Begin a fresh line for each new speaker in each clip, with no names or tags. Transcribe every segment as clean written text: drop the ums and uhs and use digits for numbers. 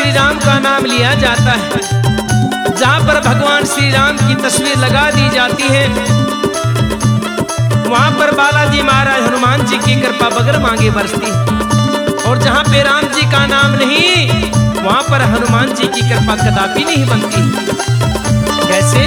श्री राम का नाम लिया जाता है, जहाँ पर भगवान श्री राम की तस्वीर लगा दी जाती है, वहाँ पर बालाजी महाराज हनुमान जी की कृपा बगैर मांगे बरसती है। और जहाँ पे राम जी का नाम नहीं, वहाँ पर हनुमान जी की कृपा कदापि नहीं बनती। कैसे?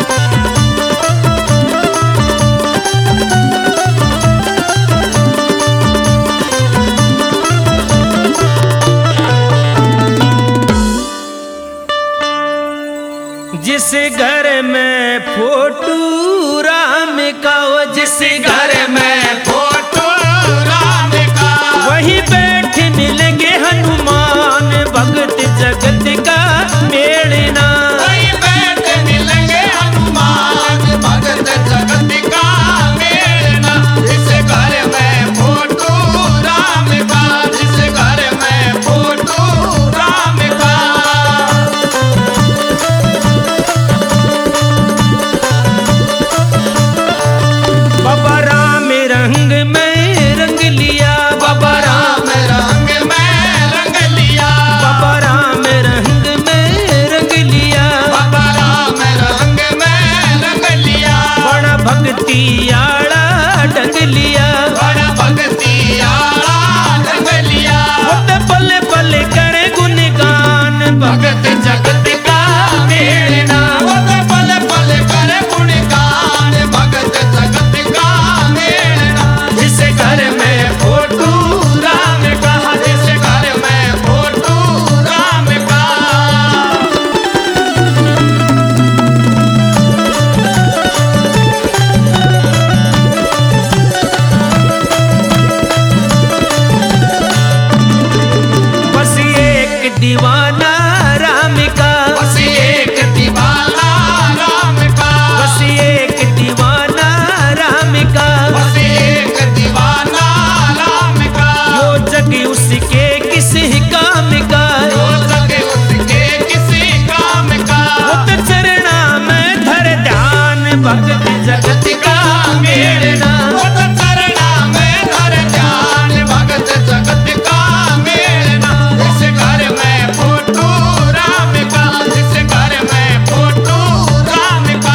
जिस घर में फोटो राम का, जिस घर में
फोटो राम का,
वहीं बैठने लगे हनुमान भगत जगत का मेलना।
वहीं बैठने लगे हनुमान भगत जगत का मेलना। जिस घर में फोटो राम का, जिस घर में फोटो राम का।
बाबा राम रंग में रंग लिया, बाबा
राम रंग में रंग लिया,
बाबा राम रंग में रंग लिया,
बाबा राम रंग में रंग लिया।
बड़ा भक्ति आड़ा ढंग लिया,
बड़ा भक्ति आड़ा ढंग लिया।
होते पल पल करे गुणगान
भगत जगत का मेलना। होते पल पल करे गुणगान भगत जगत का मेलना। जिस घर में फोटो राम का, जिस घर में फोटो राम का।
बस एक दीवाना राम का,
बस एक दीवाना राम का,
बस एक दीवाना राम का,
बस एक दीवाना राम का।
यो जग उसके किस काम का,
जो लगे उसके किसी काम का।
वो तो चरणा में धर ध्यान भगत जगत का मेलना।
वो तो चरणा में धर ध्यान भगत जगत का मेलना। जिस घर में फोटो राम का, जिस घर में फोटो राम का।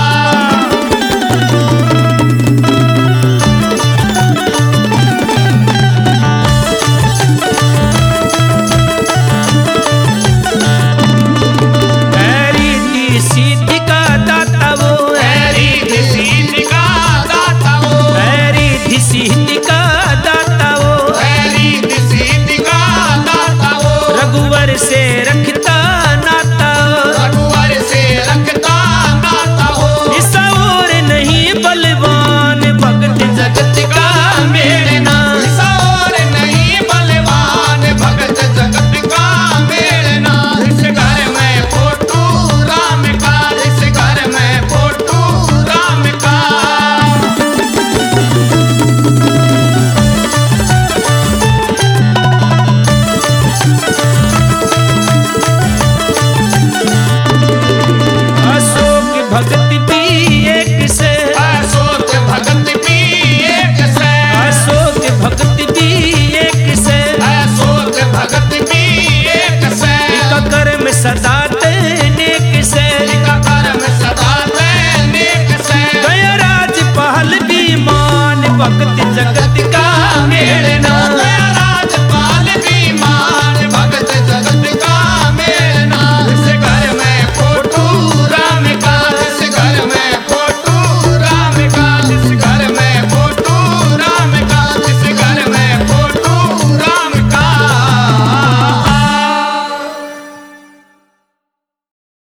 रिद्धि सिद्धि का दाता वो है,
रिद्धि सिद्धि का दाता वो,
रिद्धि सिद्धि का दाता वो,
रिद्धि सिद्धि का दाता वो।
रघुवर से रखता नाता,
रघुवर से रखता नाता हो।
इस और नहीं बलवान भगत जगत का मेलना।
इस और नहीं बलवान भगत जगत का मेलना। जिस घर में फोटो राम का, जिस घर में फोटो राम का।
अशोक भगत भी एक से,
अशोक भगत भी एक से,
अशोक भगत भी एक से,
अशोक भगत भी एक से।
इनका कर्म सदा नेक से,
इनका कर्म सदा नेक से।
गया राज पहल भी मान भगत